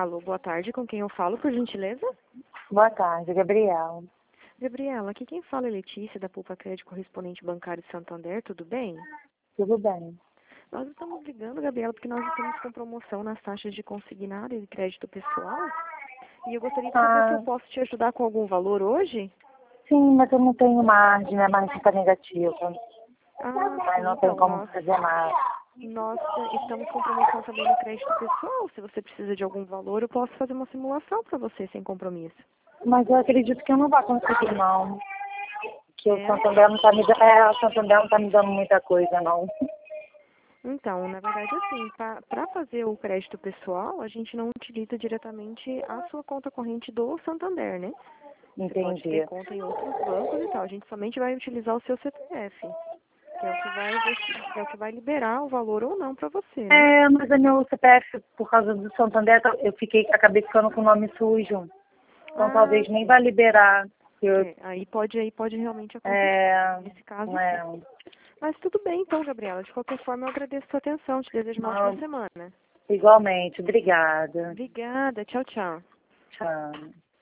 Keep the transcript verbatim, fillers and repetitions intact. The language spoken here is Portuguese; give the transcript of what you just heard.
Alô, boa tarde. Com quem eu falo, por gentileza? Boa tarde, Gabriela. Gabriela, aqui quem fala é Letícia, da Poupa Crédito Correspondente Bancário de Santander, tudo bem? Tudo bem? Nós estamos ligando, Gabriela, porque nós estamos com promoção nas taxas de consignado e de crédito pessoal. E eu gostaria de saber se eu Ah, posso te ajudar com algum valor hoje? sim, mas eu não tenho margem, a margem está negativa. Ah, Aí sim, não tem então, como nós, fazer nada. nós eh, estamos com promoção também no crédito pessoal. Se você precisa de algum valor, eu posso fazer uma simulação para você, sem compromisso. Mas eu acredito que eu não vou conseguir, não. Que o É, Santander não está me dando. É, o Santander não tá me dando muita coisa, não. então, na verdade, assim, para fazer o crédito pessoal, a gente não utiliza diretamente a sua conta corrente do Santander, né? Você pode ter Entendi. conta em outros bancos e tal. A gente somente vai utilizar o seu C P F, que é o que vai, ver- é o que vai liberar o valor ou não para você, né? É, mas o meu C P F, por causa do Santander, eu fiquei, acabei ficando com o nome sujo. Então Ah, talvez nem vá sim. liberar. Eu, É, aí pode, aí pode realmente acontecer. é, Nesse caso, sim. é, Mas tudo bem, então, Gabriela. De qualquer forma, eu agradeço a sua atenção. Te desejo uma ótima não, semana. igualmente. Obrigada. Obrigada. Tchau, tchau. Tchau.